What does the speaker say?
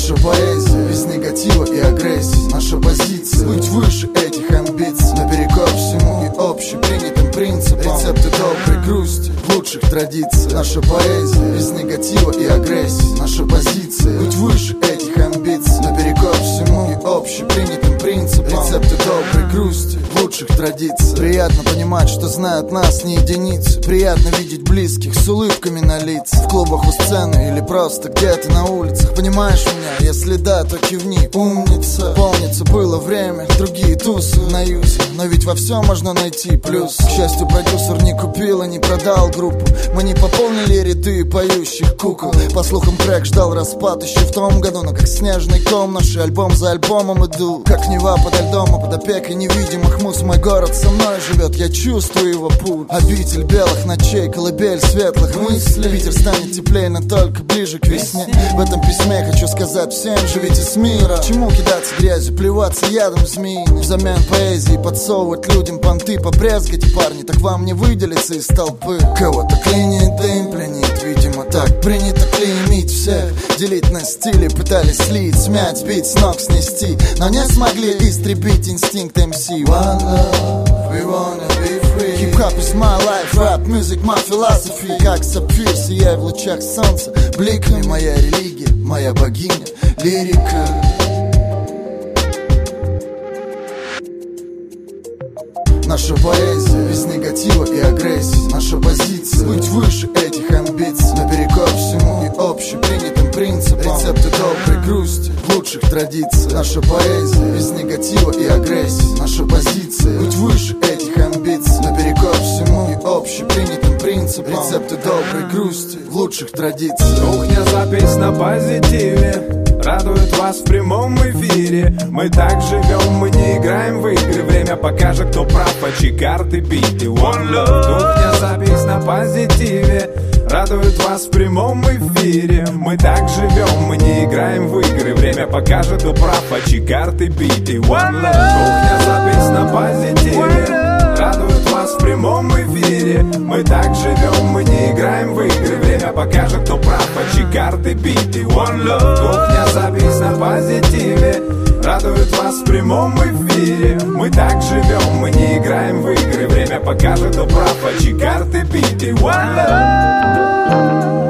Наша поэзия без негатива и агрессии. Наша позиция — быть выше этих амбиций, наперекор всему и общепринятым принципам. Рецепты доброй грусти в лучших традициях. Наша поэзия без негатива и агрессии. Наша позиция — быть выше этих амбиций, наперекор всему и общепринятым принципам. Рецепты доброй грусти в лучших традициях. Приятно понимать, что знают нас не единицы. Приятно видеть близких с улыбками на лицах, в клубах у сцены или просто где-то на улицах. Понимаешь меня? Если да, то кивни, умница. Помнится, было время, другие тусы на юзе, но ведь во всем можно найти плюс. К счастью, продюсер не купил и не продал группу. Мы не пополнили ряды поющих кукол. По слухам, трек ждал распад еще в том году, но как снежный ком наши альбом за альбомом иду. Как Нева подо льдом, а под опекой невидимых мус. Мой город со мной живет, я чувствую его путь. Обитель белых ночей, колыбель светлых мыслей. Питер станет теплее, но только ближе к весне. В этом письме хочу сказать всем: живите с мира. Чему кидаться грязью, плеваться ядом змеиным? Взамен поэзии подсовывать людям понты. Побрезгайте, парни, так вам не выделиться из толпы. Кого-то клинит, дым пленит. Видимо, так принято клеймить всех, делить на стили. Пытались слить, смять, сбить, с ног снести, но не смогли истребить инстинкт MC. One love, we wanna be free. Hip-hop is my life, rap music my philosophy. Как сапфир, сияй в лучах солнца бликами. Моя религия, моя богиня, лирика. Наша поэзия без негатива и агрессии. Наша позиция — быть выше этих амбиций, наперекор всему и общепринятым принципам. Рецепты доброй грусти в лучших традициях. Наша поэзия без негатива и агрессии. Наша позиция — быть выше этих амбиций, наперекор всему и общепринятым принципам. Рецепты доброй грусти в лучших традициях. Кухня, запись на позитиве радует вас в прямом эфире. Мы так живем, мы не играем в игры. Время покажет, кто прав, а чьи карты биты. One love. Кухня, запись на позитиве радует вас в прямом эфире. Мы так живем, мы не играем в игры. Время покажет, кто прав, а чьи карты биты. One love. Кухня, запись на позитиве радует вас в прямом эфире. Мы так живем, мы не играем в игры. Время покажет, кто прав, а чьи карты биты. One love. Кухня, запись на позитиве радует вас в прямом эфире. Мы так живем, мы не играем в игры. Время покажет, кто прав, а чьи карты биты. One love.